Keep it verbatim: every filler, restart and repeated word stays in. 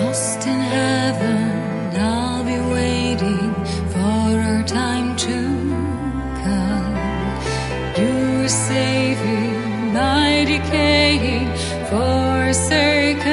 lost in heaven, I'll be waiting for our time to come. You're saving my decaying, forsaken